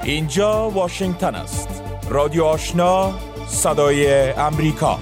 اینجا واشنگتن است. رادیو آشنا، صدای امریکا.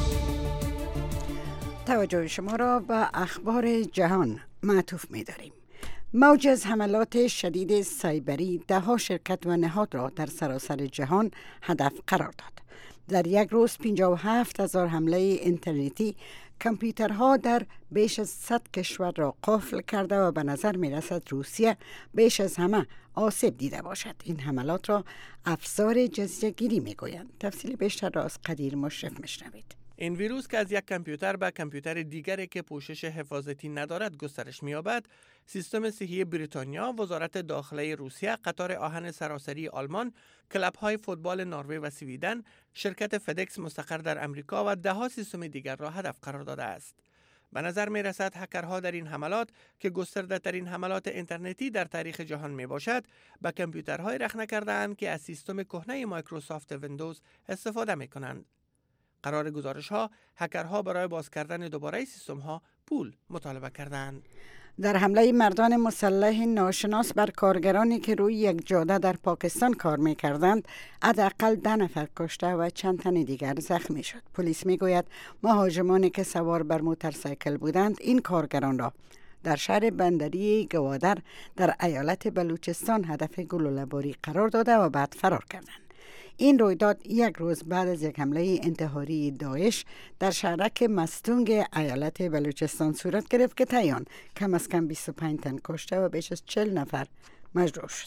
توجه شما را به اخبار جهان معطوف می داریم. موج از حملات شدید سایبری ده‌ها شرکت و نهاد را در سراسر جهان هدف قرار داد. در یک روز 57,000 حمله اینترنتی کامپیوترها در بیش از 100 کشور را قفل کرده و به نظر می رسد روسیه بیش از همه آسیب دیده باشد. این حملات را افزار جزیره‌گیری می گویند. تفصیل بیشتر را از قدیر مشرف میشنوید. این ویروس که از یک کامپیوتر به کامپیوتر دیگری که پوشش حفاظتی ندارد گسترش می‌یابد، سیستم صحی بریتانیا، وزارت داخله روسیه، قطار آهن سراسری آلمان، کلب‌های فوتبال نروژ و سویدن، شرکت فدکس مستقر در امریکا و ده‌ها سیستم دیگر را هدف قرار داده است. به نظر می رسد هکرها در این حملات که گسترده ترین حملات اینترنتی در تاریخ جهان می باشد، به کامپیوترهای رخنه کرده‌اند که از سیستم کهنه مایکروسافت ویندوز استفاده می کنند. قرار گزارش ها، هکرها برای باز کردن دوباره سیستم ها پول مطالبه کردند. در حمله مردان مسلح ناشناس بر کارگرانی که روی یک جاده در پاکستان کار می‌کردند، حداقل 10 نفر کشته و چند تن دیگر زخمی شد. پلیس می‌گوید مهاجمانی که سوار بر موتورسیکل بودند این کارگران را در شهر بندری گوادر در ایالت بلوچستان هدف گلوله‌باری قرار داده و بعد فرار کردند. این رویداد یک روز بعد از یک حمله انتحاری داعش در شهرک مستونگ ایالت بلوچستان صورت گرفت که طیان کم از کم 25 تن کشته و بیش از 40 نفر مجروح شد.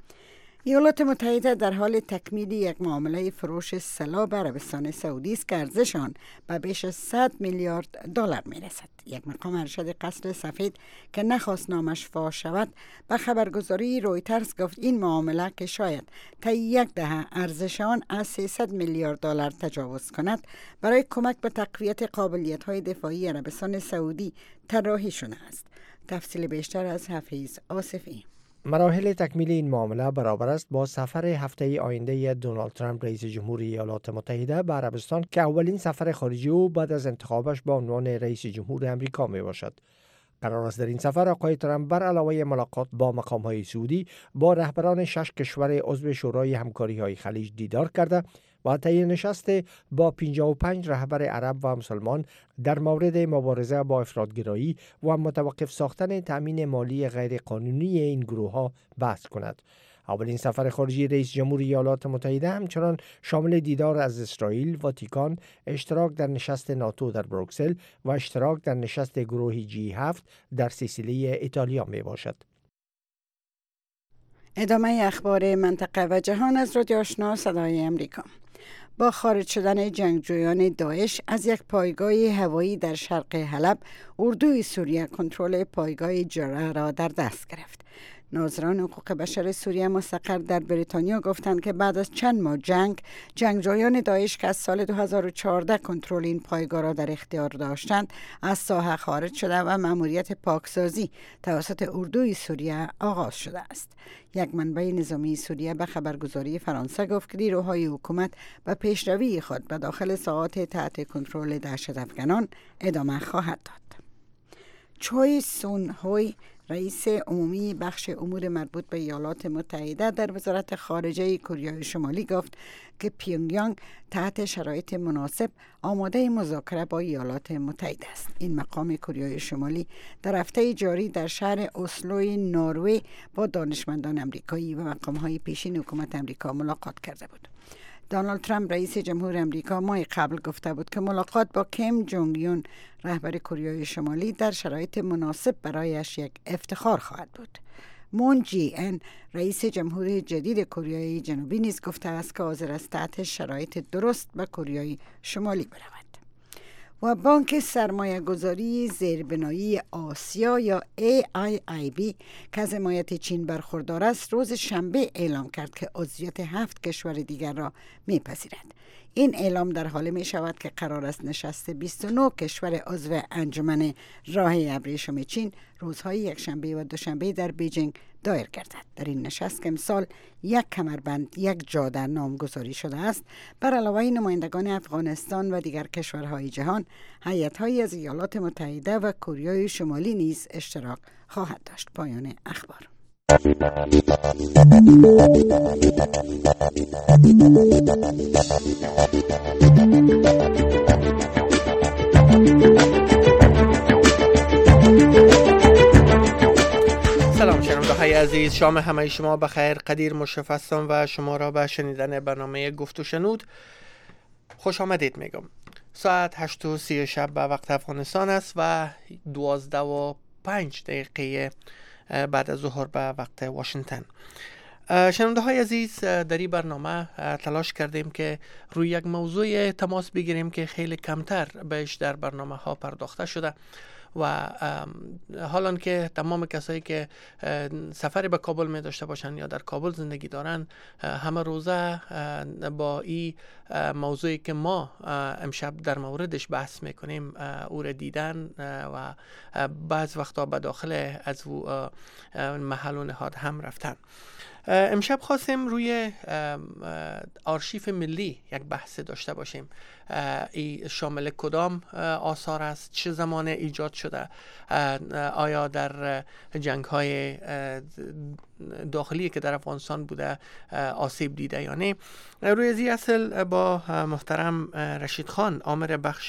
ایالات متحده در حال تکمیل یک معامله فروش سلاح به عربستان سعودی است که ارزش آن به بیش از 100 میلیارد دلار میرسد. یک مقام ارشد قصر سفید که نخواست نامش فاش شود به خبرگزاری رویترز گفت این معامله که شاید تا یک دهه ارزش آن از 300 میلیارد دلار تجاوز کند، برای کمک به تقویت قابلیت‌های دفاعی عربستان سعودی طراحی شده است. تفصیل بیشتر از حفیظ آصفی. مراحل تکمیل این معامله برابر است با سفر هفته آینده دونالد ترامپ رئیس جمهوری ایالات متحده به عربستان که اولین سفر خارجی او بعد از انتخابش به عنوان رئیس جمهور امریکا می باشد. قرار است در این سفر آقای ترامپ بر علاوه ملاقات با مقام‌های سعودی با رهبران 6 کشور عضو شورای همکاری‌های خلیج دیدار کرده و طی نشست با 55 رهبر عرب و مسلمان در مورد مبارزه با افراط‌گرایی و متوقف ساختن تأمین مالی غیرقانونی این گروه‌ها بحث کند. اولین سفر خارجی رئیس جمهور ایالات متحده همچنان شامل دیدار از اسرائیل، واتیکان، اشتراک در نشست ناتو در بروکسل و اشتراک در نشست گروه G7 در سیسیلی ایتالیا می باشد. ادامه اخبار منطقه و جهان از رادیو آشنا صدای امریکا. با خارج شدن جنگجویان داعش از یک پایگاه هوایی در شرق حلب، اردوی سوریه کنترل پایگاه جرعه را در دست گرفت. ناظران حقوق بشر سوریه مستقر در بریتانیا گفتند که بعد از چند ماه جنگجویان داعش که از سال 2014 کنترل این پایگاه را در اختیار داشتند از ساحه خارج شده و مأموریت پاکسازی توسط اردوی سوریه آغاز شده است. یک منبع نظامی سوریه به خبرگزاری فرانسه گفت که نیروهای حکومت به پیشروی خود به داخل ساحات تحت کنترل دهشت‌افکنان ادامه خواهد داد. چوی سون هوی رئیس عمومی بخش امور مربوط به ایالات متحده در وزارت خارجه کره شمالی گفت که پیونگیانگ تحت شرایط مناسب آماده مذاکره با ایالات متحده است. این مقام کره شمالی در هفته جاری در شهر اسلوی نروژ با دانشمندان آمریکایی و مقام‌های پیشین حکومت آمریکا ملاقات کرده بود. دونالد ترامپ رئیس جمهور آمریکا ماه قبل گفته بود که ملاقات با کیم جونگ یون رهبر کره شمالی در شرایط مناسب برایش یک افتخار خواهد بود. مون جی ان رئیس جمهور جدید کره جنوبی نیز گفته است که حاضر است تحت شرایط درست به کره شمالی برود. و بانک سرمایه گذاری زیربنایی آسیا یا AIIB که از حمایت چین برخوردار است روز شنبه اعلام کرد که عضویت 7 کشور دیگر را میپذیرد. این اعلام در حالی می شود که قرار است نشست 29 کشور عضو انجمن راه ابریشم چین روزهای یکشنبه و دوشنبه در بیجینگ دایر گردد. در این نشست که امسال یک کمربند یک جاده نامگذاری شده است، بر علاوه نمایندگان افغانستان و دیگر کشورهای جهان، هیئت‌هایی از ایالات متحده و کره شمالی نیز اشتراک خواهد داشت. پایان اخبار. سلام شنونده‌های عزیز، شام همه شما بخیر. قدیر مشرف هستم و شما را به شنیدن برنامه گفت و شنود خوش آمدید میگم. ساعت 8:30 شب به وقت افغانستان است و 12:05 بعد از ظهر به وقت واشنگتن. شنونده‌های عزیز، در این برنامه تلاش کردیم که روی یک موضوع تماس بگیریم که خیلی کمتر بهش در برنامه ها پرداخته شده و حالان که تمام کسایی که سفری به کابل می داشته باشن یا در کابل زندگی دارن همه روزه با این موضوعی که ما امشب در موردش بحث میکنیم او را دیدن و بعض وقتا به داخل از محل و نهاد هم رفتن. امشب خواستیم روی آرشیف ملی یک بحث داشته باشیم. ای شامل کدام آثار است، چه زمان ایجاد شده، آیا در جنگ های داخلی که در افغانستان بوده آسیب دیده یا نه. روی ازی اصل با محترم رشید خان عامر بخش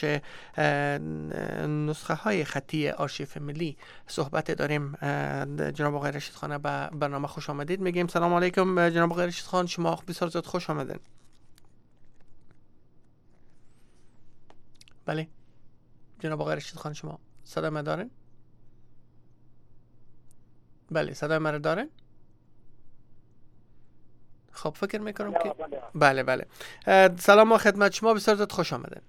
نسخه های خطی آرشیف ملی صحبت داریم. جناب آقای رشید خان به برنامه خوش آمدید میگیم. سلام علیکم جناب آقای رشید خان، شما بسیار زیاد خوش آمدین. بله جناب آقای رشید خان، شما صدا ما دارین؟ بله صدا ما دارین؟ خب فکر میکنم که بله سلام و خدمت شما، بسیار زیاد خوش آمدین.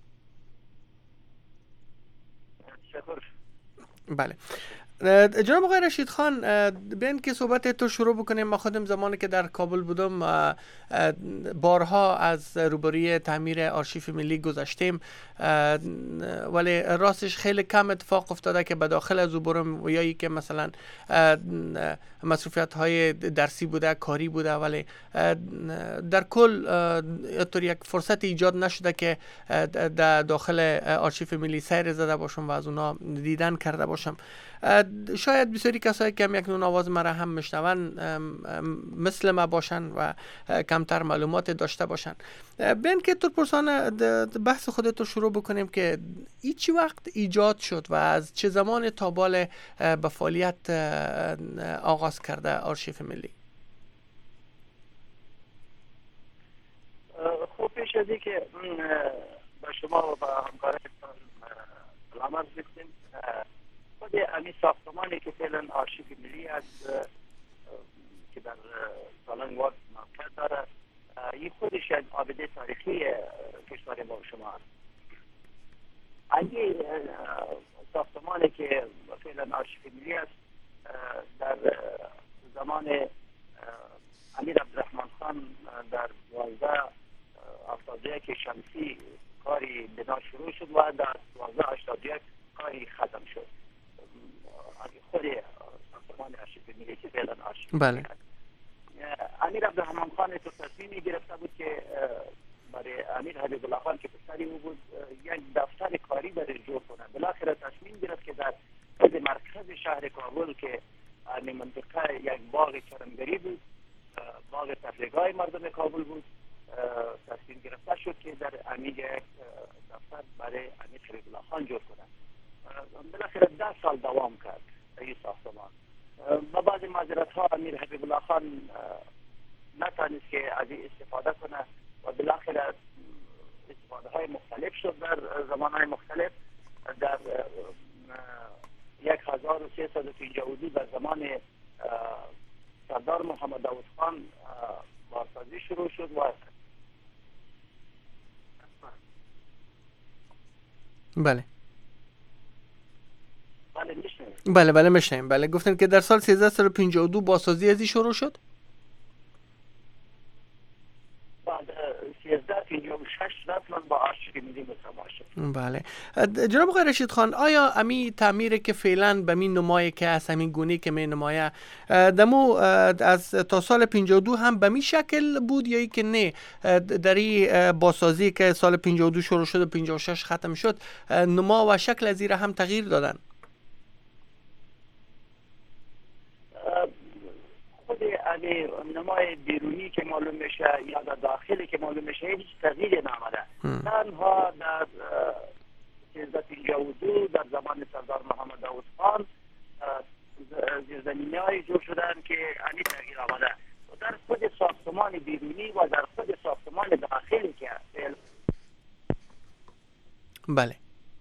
بله جناب آقای رشید خان، بیاین که صحبت تو شروع بکنیم. ما خودم زمانی که در کابل بودم بارها از روبروی تعمیر آرشیف ملی گذشتیم، ولی راستش خیلی کم اتفاق افتاده که به داخل از برم یا ای که مثلا مصروفیت های درسی بوده، کاری بوده، ولی در کل طور یک فرصت ایجاد نشده که در داخل آرشیف ملی سیر زده باشم و از اونا دیدن کرده باشم. شاید بسیاری کسایی که یک نون آواز مرا هم میشنون مثل ما باشن و کمتر معلومات داشته باشن. بیاین که تو پرسان بحث خودت رو شروع بکنیم که ای چی وقت ایجاد شد و از چه زمان تا بال به فعالیت آغاز کرده آرشیف ملی؟ خوب پیش از این که با شما و با همکارتان سلام عرض می‌کنیم. خود امی ساختمانی که فعلا آرشیف ملی است که در سالن وارد موقع داره، این خودش یک آبده تاریخی کشور ما شما است. اگه ساختمانی که فعلا آرشیف ملی است در زمان امیر عبدالرحمن خان در 1281 شمسی کاری بنا شروع شد و در 1281 کاری ختم شد. خود ساختمان آرشیف ملی که فعلا آرشیف بله. امیر عبدالرحمن خان تو تصمیمی گرفته بود که برای امیر حبیب الله خان که پسری او بود یک دفتر کاری برای جور کنه. بالاخره تصمیم گرفت که در خود مرکز شهر کابل که این منطقه یک باغ کرمگری بود، باغ تفریحگاه مردم کابل بود، تصمیم گرفته شد که در امیر یک دفتر برای امیر حبیب الله خان جور کنه. بالاخره 10 سال دوام کرد این ساختمان. با بعض معذرت ها امیر حبیب الله خان نتانست که از این استفاده کنه و بالاخره استفاده های مختلف شد در زمان های مختلف. در 1352 در زمان سردار محمد داود خان بازسازی شروع شد و بله بله میشنیم. بله گفتن که در سال 1352 بازسازی ازی شروع شد. بعد 1356 رسما با آرشیف ملی مساوات شد. بله جناب آقای رشید خان، آیا امی تعمیری که فعلا به می نمایه که از همین گونه که می نمایه دمو از تا سال 52 هم به می شکل بود یا ای که نه در این بازسازی که سال 52 شروع شد و 56 ختم شد نما و شکل از این هم تغییر دادن؟ همین نمای بیرونی که معلوم میشه یا در داخلی که معلوم میشه هیچ تغییری نامده. تنها در 1352 در زمان سردار محمد داود خان زیرزمینی‌های جور شدن که همین تغییر آمده. در خود ساختمان بیرونی و در خود ساختمان داخلی که بله.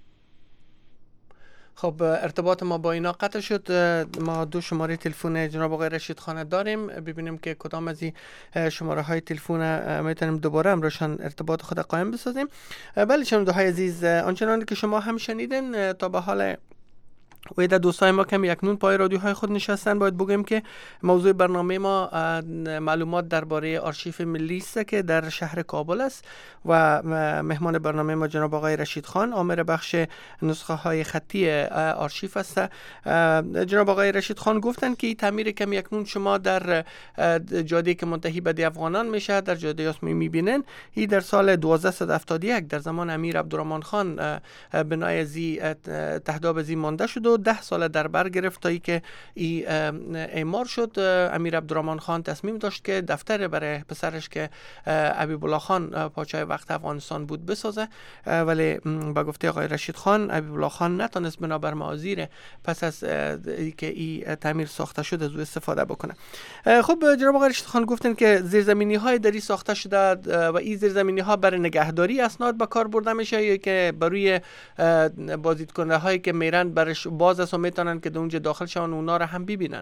خب ارتباط ما با اینا قطع شد. ما 2 شماره تلفن جناب آقای رشید خان داریم، ببینیم که کدام از این شماره های تلفن میتونیم دوباره همراهشان ارتباط خود قائم بسازیم. بله شنونده‌های عزیز، آنچنان که شما هم شنیدین تا به حال و در دوستای ما کم یکنون پای رادیوهای خود نشستن، باید بگیم که موضوع برنامه ما معلومات درباره آرشیف ملی است که در شهر کابل است و مهمان برنامه ما جناب آقای رشید خان آمر بخش نسخه های خطی آرشیف است. جناب آقای رشید خان گفتن که این تعمیر کم یکنون شما در جاده که منتهی به دی افغانان میشه در جاده یاسمی میبینن، این در سال 1271 در زمان امیر عبدالرحمن خان بنای زی تهداب زی مانده شد و 10 سال در بر گرفت تا ای که اعمار شد. امیر عبدالرحمن خان تصمیم داشت که دفتر برای پسرش که حبیب الله خان پادشاه وقت افغانستان بود بسازه، ولی با گفته آقای رشید خان حبیب الله خان نتونست بنابر موازیر پس از که این تعمیر ساخته شده از او استفاده بکنه. خب جناب آقای رشید خان گفتن که زیرزمینی های دری ساخته شده و این زیرزمینی ها برای نگهداری اسناد به کار برده میشه یا که برای بازدید کننده هایی که میرن برش باز است و میتونن که در اونجا داخل شون اونا رو هم ببینن؟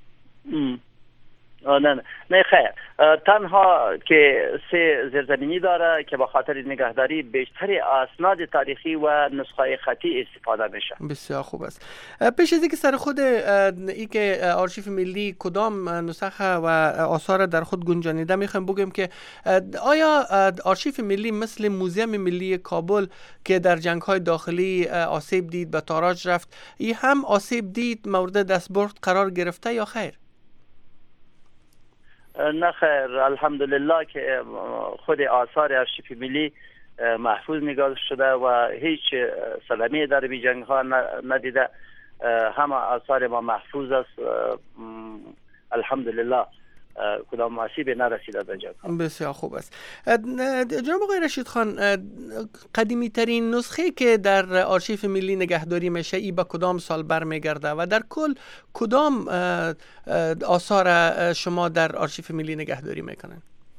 نه خیر، تنها که 3 زیرزمینی داره که با خاطر نگهداری بیشتر اسناد تاریخی و نسخه خطی استفاده میشه. بسیار خوب است. پیش از اینکه سر خود ای که آرشیف ملی کدام نسخه و آثار در خود گنجانیده میخوایم بگیم که آیا آرشیف ملی مثل موزیم ملی کابل که در جنگ‌های داخلی آسیب دید به تاراج رفت، ای هم آسیب دید مورد دستبرد قرار گرفته یا خیر؟ نه خیر، الحمدلله که خود آثار آرشیف ملی محفوظ نگاه شده و هیچ صدمه در بی جنگ ها ندیده. همه آثار ما محفوظ است الحمدلله، کدام آسیب نرسیده به جنگ. بسیار خوب است. جناب آقای رشید خان، قدیمی ترین نسخه که در آرشیف ملی نگهداری میشه ای به کدام سال برمیگرده و در کل کدام آثار شما در آرشیف ملی نگهداری میکنن؟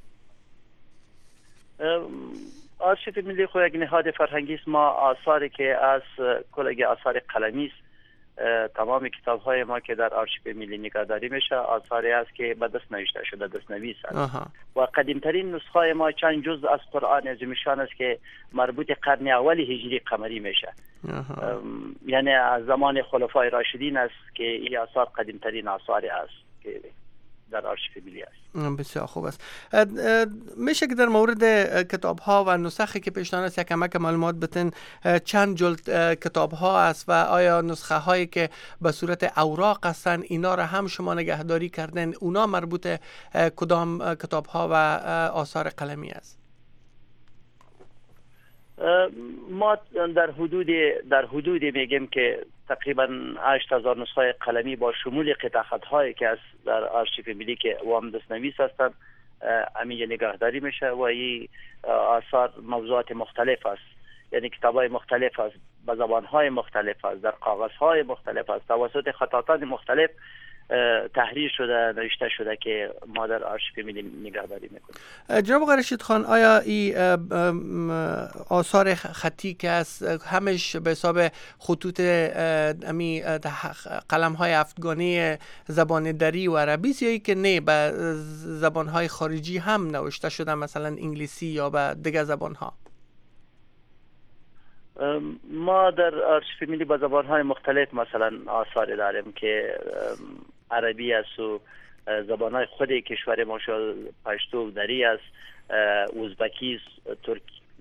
آرشیف ملی خود یک نهاد فرهنگی است. ما آثاری که از کل آثار قلمی است، تمام کتاب های ما که در آرشیف ملی نگهداری میشه آثاری است که به دست نوشته شده، دست نویس است. و قدیمترین نسخه ما چند جزء از قرآن عظیم‌شان است که مربوط قرن اول هجری قمری میشه. یعنی از زمان خلفای راشدین است که این آثار قدیمترین آثاری است که در آرشیف ملی است. بسیار خوب است. میشه که در مورد کتاب ها و نسخه که پیشنهاد است یک کمک معلومات بدین؟ چند جلد کتاب ها است و آیا نسخه هایی که به صورت اوراق هستن اینا را هم شما نگهداری کردن؟ اونا مربوط کدام کتاب ها و آثار قلمی است؟ ما در حدود میگیم که تقریبا 8000 نسخه قلمی با شمول قطع خط هایی که از در آرشیف ملی که وام دستنویس هستند همینجا نگهداری میشه و این آثار موضوعات مختلف است، یعنی کتاب های مختلف است، به زبان های مختلف است، در کاغذ های مختلف است، توسط خطاطان مختلف تحریر شده، نوشته شده که ما در آرشیف ملی نگهداری میکنیم. جناب آقای رشید خان، آیا این آثار خطی که است همش به حساب خطوط قلم های افغانی زبان دری و عربی است یا ای که نه به زبان های خارجی هم نوشته شده، مثلا انگلیسی یا به دیگر زبان ها؟ ما در آرشیف ملی با زبان های مختلف مثلا آثار داریم که عربی است و زبان های خود کشور ما شد پشتو دری است، ازبکی است،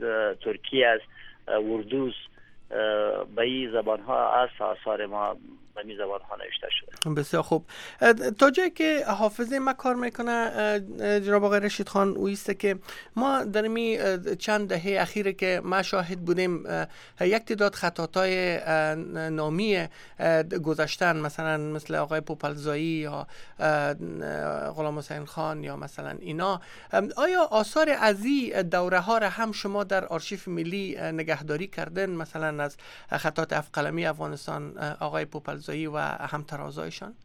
ترکی است، اردو است. به این زبان ها است آثار ما به می زبان ها نوشته شده. بسیار خوب. تا جایی که حافظه ما کار میکنه جناب آقای رشید خان اویسته که ما در می چند دهه اخیره که ما شاهد بودیم یک تعداد خطاطای نامی گذشتن، مثلا مثل آقای پوپلزایی یا غلام حسین خان یا مثلا اینا، آیا آثار از این دوره ها را هم شما در آرشیو ملی نگهداری کردن، مثلا از خطاط افقلمی افغانستان آقای پوپلزایی و همترازایشان؟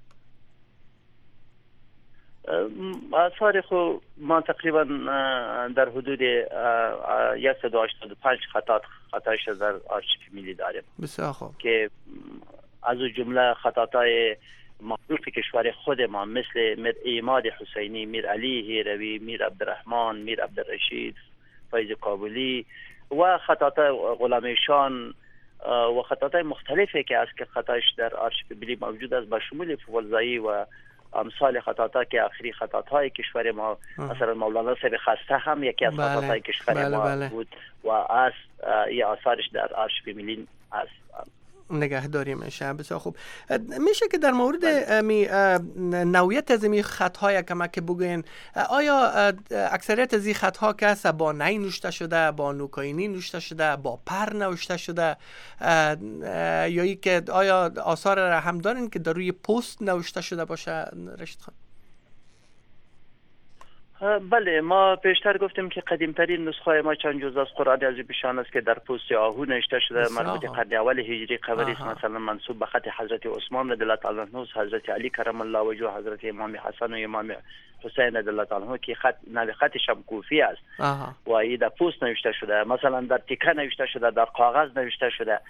آثار خو ما تقریبا در حدود 185 خطایش در آرشیو ملی داریم. بسیار خوب. که از جمله خطاطای معروف کشور خود ما مثل میر عماد حسینی، میر علی هیروی، میر عبدالرحمن، میر عبدالرشید، فیض کابلی و خطاطای غلامیشان و خطاطای مختلفی که از که خطایش در آرشیو ملی موجود است، به شمول پوپلزایی و امثال خطاطا که آخری خطاطای کشور ما مثلا مولانا صاحب خسته هم یکی از خطاطای کشور ما بود و از یه آثارش در آرشیو ملی است نگهداری میشه. بسیار خوب. میشه که در مورد نوعیت از این خط‌های که بگوین، آیا اکثریت از این خط‌ها که هست با نی نوشته شده، با نوکاینی نوشته شده، با پر نوشته شده، یا ای که آیا آثار را هم دارین که در روی پست نوشته شده باشه رشید خان؟ بله، ما پیشتر گفتیم که قدیمترین نسخه ما چند جزء از قرآن عظیم‌شان است که در پوست آهو نوشته شده، مربوط قرن اول هجری قمری است، مثلا منسوب به خط حضرت عثمان رضی الله تعالی عنه، حضرت علی کرم الله وجهه، حضرت امام حسن و امام حسین رضی الله تعالی عنه که خطش هم کوفی است و این در پوست نوشته شده، مثلا در تیکه نوشته شده، در کاغذ نوشته شده.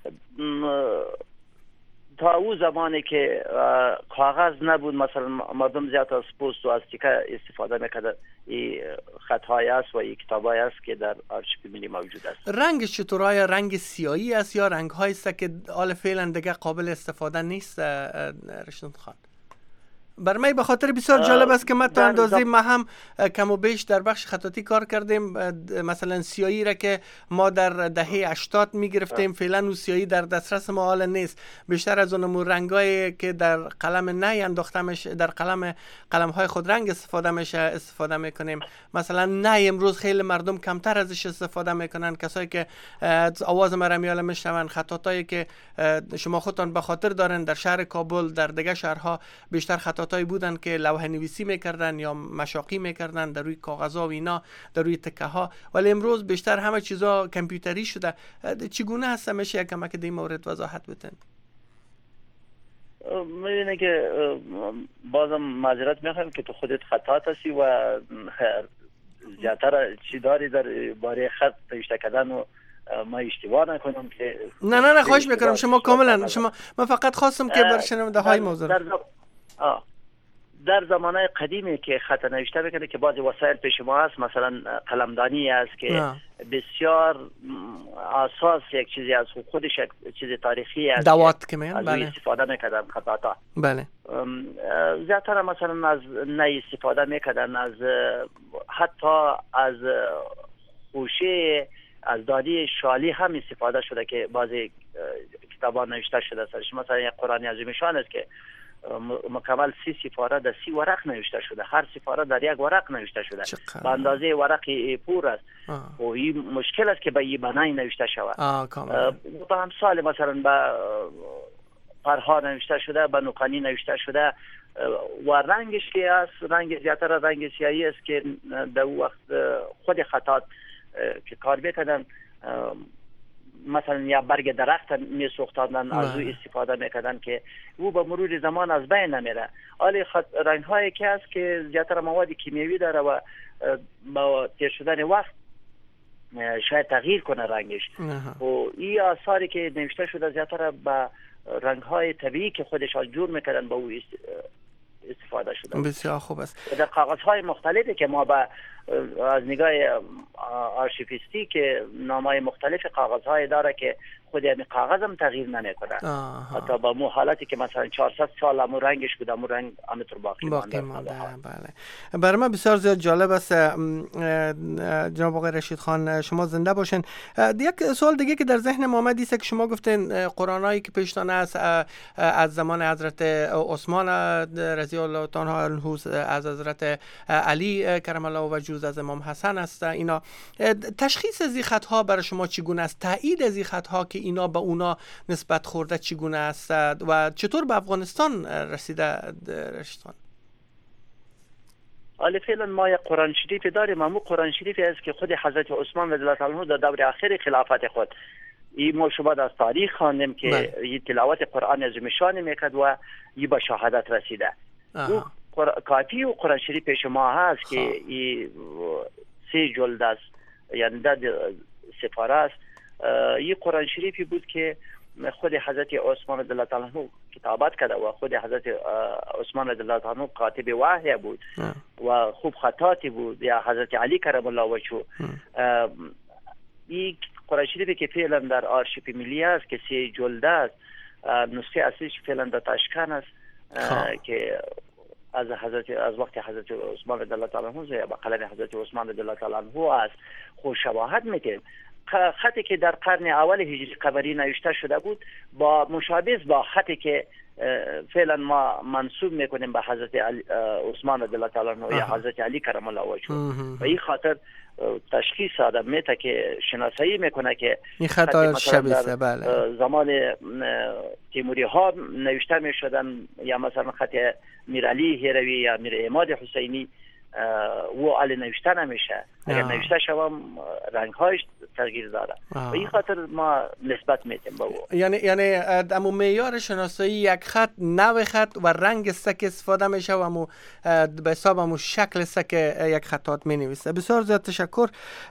تا او زمانی که کاغذ نبود، مثلا مردم زیاد از پوست و از تیکه استفاده میکردن. این خطهای است و این کتابای است که در آرشیو ملی موجود است. رنگش چطور؟ آیا رنگ سیاهی است یا رنگ هایی است که حال فعلا دیگه قابل استفاده نیست رشید خان؟ بر من به خاطر بسیار جالب است که ما تا اندازه ما هم کم و بیش در بخش خطاطی کار کردیم. مثلا سیاهی را که ما در دهه 80 میگرفتیم، فعلا اون سیاهی در دسترس ما حال نیست. بیشتر از اون رنگایی که در قلم نی انداخته میشه، در قلم های خود رنگ استفاده میشه استفاده میکنیم. مثلا نی امروز خیلی مردم کمتر ازش استفاده میکنن. کسایی که آواز ما را میال میشنون، خطاطایی که شما خودتان به خاطر دارن در شهر کابل، در دیگه شهرها بیشتر خطاطای بودن که لوحه نویسی میکردن یا مشاقی میکردن در روی کاغذها و اینا، در روی تکه ها، ولی امروز بیشتر همه چیزا کامپیوتری شده. چگونه هست؟ میشه یکم که در این مورد وضاحت بدین؟ میبینه که بازم معذرت میخوایم که تو خودت خطاط هستی و زیادتر چی داری در باره خط نوشته کردن و ما اشتباه نکنم که نه خواهش میکنم شما کاملا من فقط خواستم که بر شنونده های موضوع در زمانه قدیمی که خط نوشته میکنه که بعضی وسایل پیش ما هست، مثلا قلمدانی است که بسیار اساس یک چیزی از خودش، یک چیز تاریخی است، دوات که میگن. بله، استفاده میکردن خطاطا. بله، زیادتر مثلا از نی استفاده میکردن، از حتی از خوشه از دادی شالی هم استفاده شده که بعضی کتابا نوشته شده سرش. مثلا یک قرآن عظیم‌شان است که مکمل 30 سفاره در 30 ورق نوشته شده، هر سفاره در یک ورق نوشته شده به اندازه ورق پور است و این مشکل است که به این بنای نوشته شود. به همسال مثلا به پرها نوشته شده، به نوکانی نوشته شده و رنگش که است رنگ زیادتر رنگ سیاهی است که در وقت خود خطاط که کار میکردن مثلا یا برگ درخت می سوختاندن، از او استفاده میکردن که او به مرور زمان از بین نمیره. ولی رنگ هایی که هست که زیادتر مواد کیمیایی داره و با تیر شدن وقت شاید تغییر کنه رنگش. و این آثاری که نوشته شده زیادتر به رنگ های طبیعی که خودشان جور میکردن به او استفاده شده. بسیار خوب است. در کاغذ های مختلفی که ما از نگاه آرشیویستی که نامای مختلف کاغذ های داره که خود همین کاغذ هم تغییر نمیکنه. حتی با مو حالتی که مثلا 400 سال همون رنگش بود همون رنگ همینطور باقی مانده. بله. برای من بسیار زیاد جالب است. جناب آقای رشید خان شما زنده باشین. یک سوال دیگه که در ذهن ما آمد است که شما گفتین قرآنایی که پیشتان است از زمان حضرت عثمان رضی الله تعالی عنه، از حضرت علی کرم الله وجهه، از امام حسن است. اینا تشخیص از این خطها برای شما چگونه است؟ تایید از این خطها که اینا به اونا نسبت خورده چگونه است و چطور به افغانستان رسیده رشید خان؟ حالا فعلا ما یک قرآن شریف داریم، همون قرآن شریفی است که خود حضرت عثمان رضی الله تعالی عنه در دور اخیر خلافت خود این ما شما از تاریخ خواندیم که این تلاوت قرآن عظیم شان میکرد و این به شهادت رسیده. او کافی و قرآن شریف پیش ما هست که این 3 جلد است، یعنی 10 سپاره است. این قرآن شریفی بود که خود حضرت عثمان رضی الله تعالی عنه کتابت کرده و خود حضرت عثمان رضی الله تعالی عنه کاتب وحی بود و خوب خطاطی بود، یا حضرت علی کرم الله وجهه. این قرآن شریفی که فعلا در آرشیو ملی است که 3 جلد است، نسخه اصلیش فعلا در تاشکند است که از وقت حضرت عثمان رضی الله تعالی عنه با قلم حضرت عثمان رضی الله تعالی عنه است خوش شواهد میده. خطی که در قرن اول هجری قمری نوشته شده بود با مشابه با خطی که فعلا ما منسوب میکنیم به حضرت عثمان رضی الله تعالی عنه یا حضرت علی کرم الله وجهه. و این خاطر تشخیص آدم میته که شناسایی میکنه که این خطا شبیه بله زمان تیموری ها نوشته میشدن، یا مثلا خط میرعلی هروی یا میر عماد حسینی و علی نوشته نمیشه. اگر نوشته شوم رنگ هایش تغییر داره و این خاطر ما نسبت میدیم با او. یعنی امو معیار شناسایی یک خط، نوع خط و رنگ سک استفاده میشه و امو به حساب امو شکل سک یک خطات می نویسه. بسیار زیاد تشکر.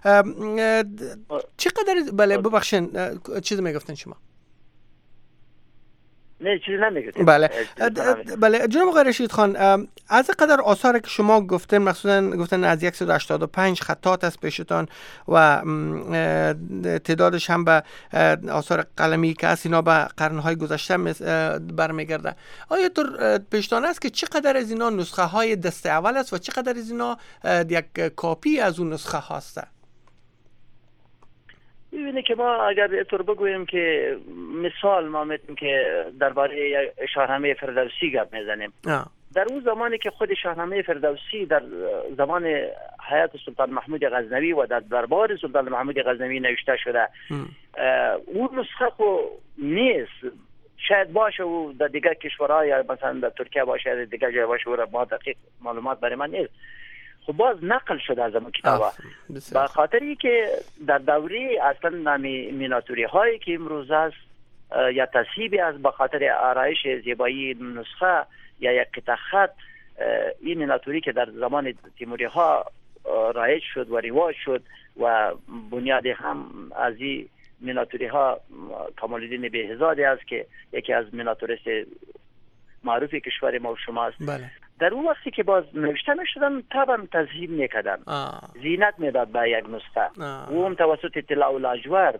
چقدر بله ببخشین چیز میگفتین شما؟ نه چیزی نمیگفتیم. بله جناب آقای رشید خان، از قدر آثاری که شما گفتن، مخصوصا گفتن از 185 خطات است پیشتان و تعدادش هم به آثار قلمی که است اینا به قرنهای گذشته برمیگرده. آیا در پیشتان است که چقدر از اینا نسخه های دست اول است و چقدر از اینا یک کاپی از اون نسخه هاست؟ ببینید که ما اگر اینطور بگوییم که مثال ما میتونیم که درباره شاهنامه فردوسی گپ میزنیم. در اون زمانی که خود شاهنامه فردوسی در زمان حیات سلطان محمود غزنوی و در دربار سلطان محمود غزنوی نوشته شده، اون نسخه خو نیست. شاید باشه و در دیگر کشورها یا مثلا در ترکیه باشه یا دیگر جای باشه و ما دقیق معلومات برای من نیست. خب باز نقل شده از اون کتابا به خاطری که در دوره اصلا میناتوری هایی که امروز است یا تصحیبی از به خاطر آرایش زیبایی نسخه یا یک قطعه خط، این میناتوری که در زمان تیموری ها رایج شد و رواج شد و بنیادی هم از این میناتوری ها کمال الدین بهزادی است که یکی از میناتوریست معروف کشور ما و شماست. بله. در اون وقتی که باز نوشته میشدن طبعا تذهیب میکردن، زینت میداد به یک نسخه و هم توسط اطلاع و لاجورد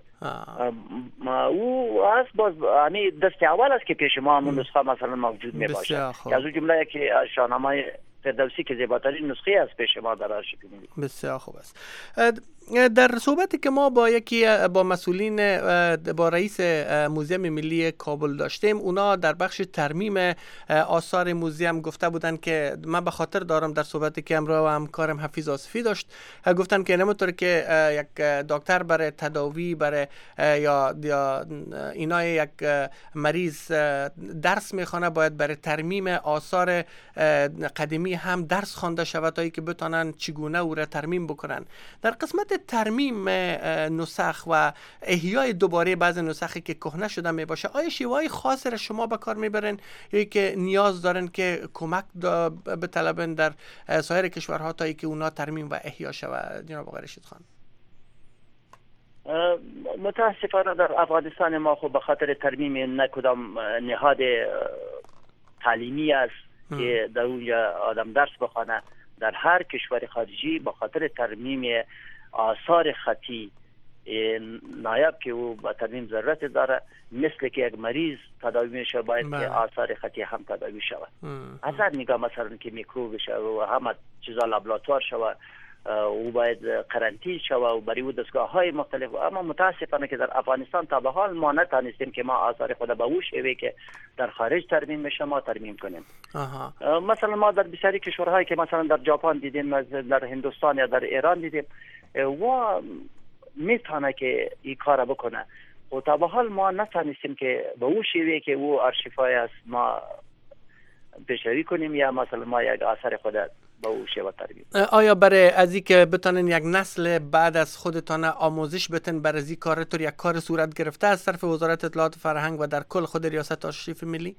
او از باز همین دست اول است که پیش ما همون نسخه مثلا موجود میباشه. از اون جمله که شاهنامه فردوسی که زیباترین نسخه است پیش ما در آرشیو ملی. بسیار خوب است. در صحبتی که ما با مسئولین با رئیس موزیم ملی کابل داشتیم، اونا در بخش ترمیم آثار موزیم گفته بودن که من به خاطر دارم در صحبتی که امروز همکارم حفیظ آصفی داشت، گفتن که نمی‌طور که یک دکتر برای تداوی برای یا اینا یک مریض درس میخونه، باید برای ترمیم آثار قدیمی هم درس خوانده شود تا که بتونن چگونه او را ترمیم بکنن. در قسمت ترمیم نسخ و احیای دوباره بعض نسخی که کهنه شده می باشه، آیا شیوه‌های خاصی را شما به کار میبرین یا که نیاز دارن که کمک بطلبن در سایر کشورها تا که اونا ترمیم و احیا شود؟ جناب آقای رشید خان. متاسفانه در افغانستان ما خب به خاطر ترمیم نه کدام نهاد تعلیمی است که در اونجا آدم درس بخونه. در هر کشور خارجی به خاطر ترمیم آثار خطی نایب که او به ترمیم ضرورت داره، مثل که یک مریض تداوی میشه باید که آثار خطی هم تداوی شود. از هر نگاه مثلا که میکروب شود و همه چیزا لابراتوار شود او باید قرنطینه شود و برای او دستگاه های مختلف. اما متاسفانه که در افغانستان تا به حال ما نتانستیم که ما آثار خود به او شوی که در خارج ترمیم میشه ما ترمیم کنیم. مثلا ما در بسیاری کشورهایی که مثلا در ژاپن دیدیم، در هندوستان یا در ایران دیدیم و میتونه که این کار بکنه و تا به حال ما نتانستیم که به او شیوه که او آرشیفای است ما پیشروی کنیم یا مثلا ما یک اثر خود به او شیوه تربیت. آیا برای از این که بتونن یک نسل بعد از خودتان آموزش بتن برای از این کارتون یک کار صورت گرفته از طرف وزارت اطلاعات فرهنگ و در کل خود ریاست آرشیف ملی؟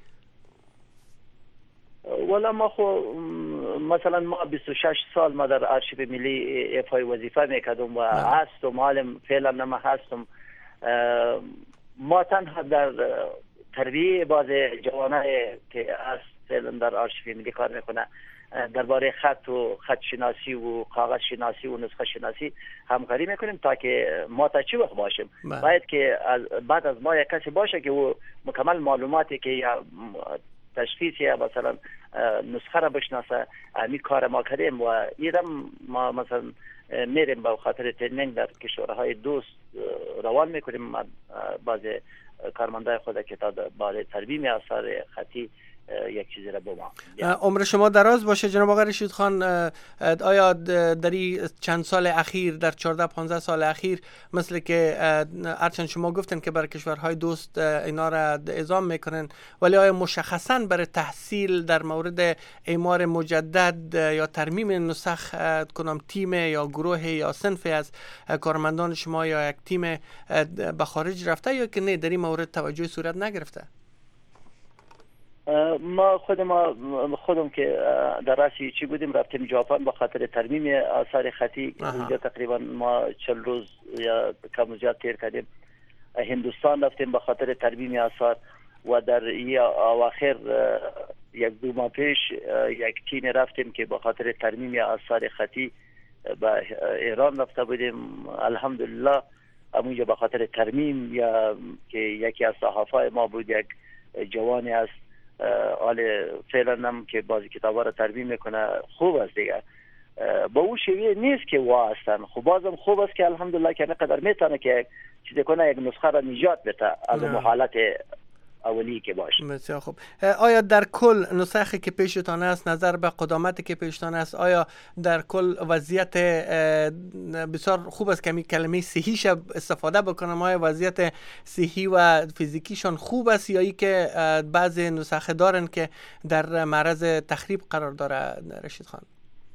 والا ما مثلا ما 26 سال ما در آرشیف ملی ایفای وظیفه میکردم و هستم، حالم فعلا نما هستم. ما تنها در تربیه باز جوانای که هست فعلا در آرشیف ملی کار میکنه درباره خط و خط شناسی و کاغذ شناسی و نسخه شناسی همکاری میکنیم تا که ما تا چی وقت باشیم. باید که بعد از ما یک کسی باشه که او مکمل معلوماتی که یا تشخیص یا مثلا نسخه را بشناسه امی کار ما کردیم و ایرم ما مثلا میریم به خاطر ترینینگ در کشورهای دوست روان میکنیم. بعض کارمندای خود که تا برای ترمیم آثار خطی یک چیزی را با ما. عمر شما دراز باشه جناب آقای رشید خان. آیا در چند سال اخیر، در 14-15 سال اخیر، مثل که هرچند شما گفتن که برای کشورهای دوست اینا را اعزام میکنن، ولی آیا مشخصا برای تحصیل در مورد اعمار مجدد یا ترمیم نسخ کنم تیم یا گروه یا صنف از کارمندان شما یا یک تیم به خارج رفته یا که نه در این مورد توجه صورت نگرفته؟ ما خودم که در راسی چی بودیم رفتیم ژاپن به خاطر ترمیم آثار خطی. اونجا تقریبا ما 40 روز یا کم زیاد تیر کردیم. هندوستان رفتیم به خاطر ترمیم آثار و در اواخر 1-2 ماه پیش یک تیم رفتیم که به خاطر ترمیم آثار خطی به ایران رفته بودیم. الحمدلله اونجا به خاطر ترمیم یا که یکی از صحافای ما بود، یک جوانی است حال فعلا هم که بعضی کتابا را ترمیم میکنه، خوب است دیگه. با او شیوه نیست که وا هستن، خب بازم خوب است که الحمدلله که نقدر میتونه که چیزی کنه یک نسخه را نجات بده از حالت اولی که باشه. بسیار خوب. آیا در کل نسخه که پیشتان است، نظر به قدامتی که پیشتان است، آیا در کل وضعیت بسیار خوب است که می کلمه صحیح استفاده بکنم؟ آیا وضعیت صحی و فیزیکیشان خوب است یا ای که بعضی نسخه دارن که در معرض تخریب قرار داره رشید خان؟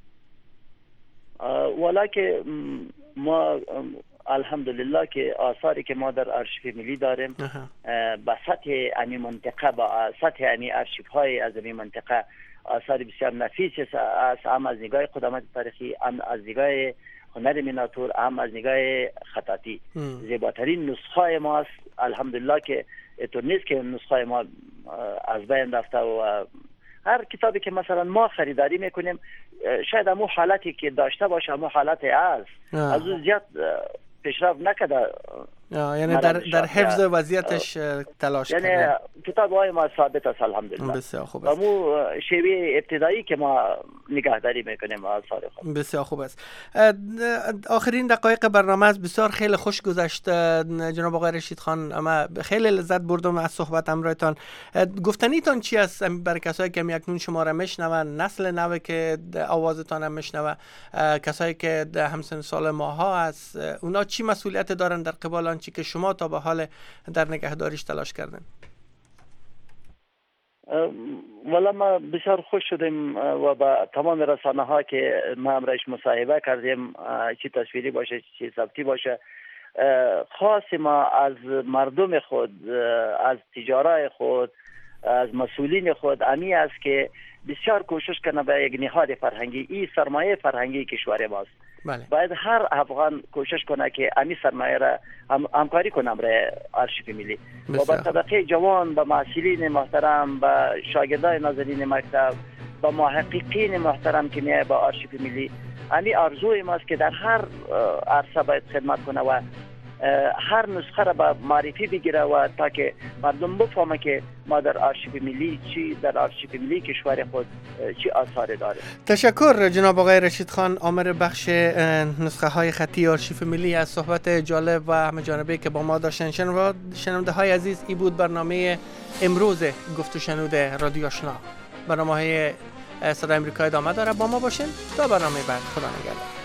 والا که ما الحمدلله که آثاری که ما در آرشیف ملی داریم به سطح امی منطقه، با سطح امی آرشیف های از امی منطقه آثار بسیار نفیس است، هم از نگاه قدامت تاریخی، هم از نگاه هنر میناتور، هم از نگاه خطاطی. زیباترین نسخه ما است الحمدلله که تو نیست که نسخه ما از بین رفته و هر کتابی که مثلا ما خریداری میکنیم شاید همون حالتی که داشته باشه همون حالتی است، از اون زیاد پیشرفت نکرده. یعنی در حفظ وضعیتش تلاش کرده. یعنی کتاب های ما ثابت است الحمدلله. بسیار خوب است. همون شیوه ابتدایی که ما نگهداری میکنیم آثار خود. بسیار خوب است. آخرین دقایق برنامه است. بسیار خیلی خوش گذشت جناب آقای رشید خان. اما خیلی لذت بردم از صحبت همراهتان. گفتنیتان چی است برای کسایی که اکنون شما را میشنون، نسل نو که آوازتان هم میشنوه، کسایی که همسن سال ماها است، اونا چی مسئولیت دارن در قبال آنچه که شما تا به حال در نگهداریش تلاش کردن؟ والا ما بسیار خوش شدیم و با تمام رسانه ها که ما امرش مصاحبه کردیم، چی تصویری باشه چی صوتی باشه، خاص ما از مردم خود، از تجارای خود، از مسئولین خود امی است که بسیار کوشش کنه به یک نهاد فرهنگی، این سرمایه فرهنگی کشور ماست. بله. باید هر افغان کوشش کنه که امی سرمایه را همکاری کنه برای آرشیف ملی و با طبقه جوان، با معسولین محترم، با شاگردای ناظرین مکتب، با محققین محترم که میای با آرشیف ملی، امی آرزوی ماست که در هر عرصه باید خدمت کنه و هر نسخه را به معرفی بگیره و تا که مردم بفهمه که ما در آرشیو ملی در آرشیو ملی کشور خود چی آثار داره. تشکر جناب آقای رشید خان، آمر بخش نسخه های خطی آرشیو ملی، از صحبت جالب و همه جانبه که با ما داشتن. شنونده های عزیز، ای بود برنامه امروز گفت و شنود رادیو آشنا. برنامه های صدای امریکا ادامه داره، با ما باشین تا برنامه بعد. خدا نگهدار.